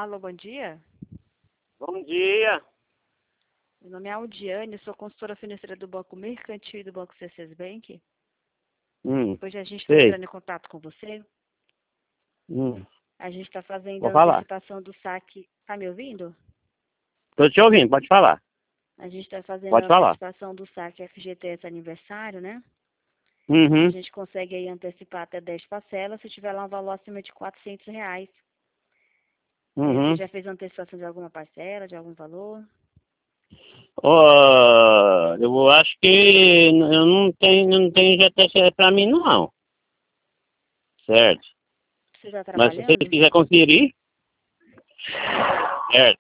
Alô, bom dia. Bom dia. Meu nome é Aldiane, sou consultora financeira do Banco Mercantil e do Banco C6 Bank. Hoje a gente está Sei. entrando em contato com você. Hum. A gente está fazendo Vou a falar. antecipação do saque. Tá me ouvindo? Tô te ouvindo, pode falar. A gente está fazendo a Pode falar. antecipação do saque FGTS aniversário, né? A Uhum. gente consegue aí antecipar até 10 parcelas se tiver lá um valor acima de R$ 400. Você Uhum. já fez antecipação de alguma parcela, de algum valor? Eu acho que eu não tenho GTC pra mim não. Certo. Você está Mas se você trabalhando? quiser conferir, certo.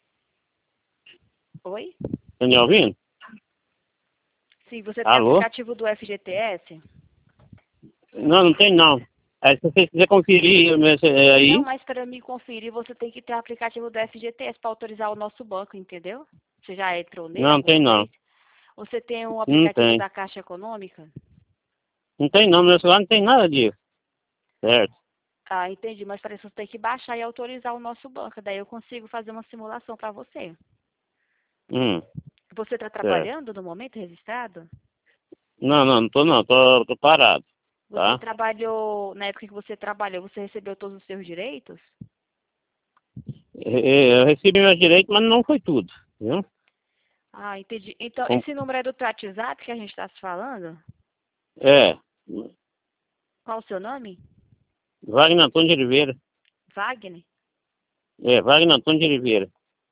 Oi? Tá me ouvindo? Sim, você tem Alô? aplicativo do FGTS? Não tem não. Aí, se você quiser conferir Não, aí, mas para me conferir, você tem que ter o aplicativo do FGTS para autorizar o nosso banco, entendeu? Você já entrou nele não tem alguma não. vez? Você tem um Não aplicativo tem. da Caixa Econômica? Não tem não, meu celular não tem nada disso. Certo. Ah, entendi, mas para isso você tem que baixar e autorizar o nosso banco. Daí eu consigo fazer uma simulação para você. Hum. Você está Certo. trabalhando no momento registrado? Não tô não, tô parado, Você tá? trabalhou, na época que você trabalhou, você recebeu todos os seus direitos? Eu recebi meus direitos, mas não foi tudo, viu? Ah, entendi. Então, Com- esse número é do teu WhatsApp que a gente está se falando? É, Qual o seu nome? Wagner Antônio de Oliveira. Wagner? Wagner Antônio de Oliveira.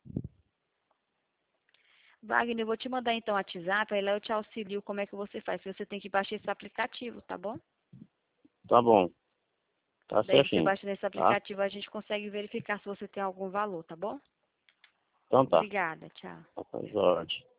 Wagner, eu vou te mandar então o WhatsApp, aí lá eu te auxilio como é que você faz. Você tem que baixar esse aplicativo, tá bom? Tá bom, tá Daí você certinho, baixa nesse tá? aplicativo, a gente consegue verificar se você tem algum valor, tá bom? Então tá. Obrigada, tchau. Tá, Jorge.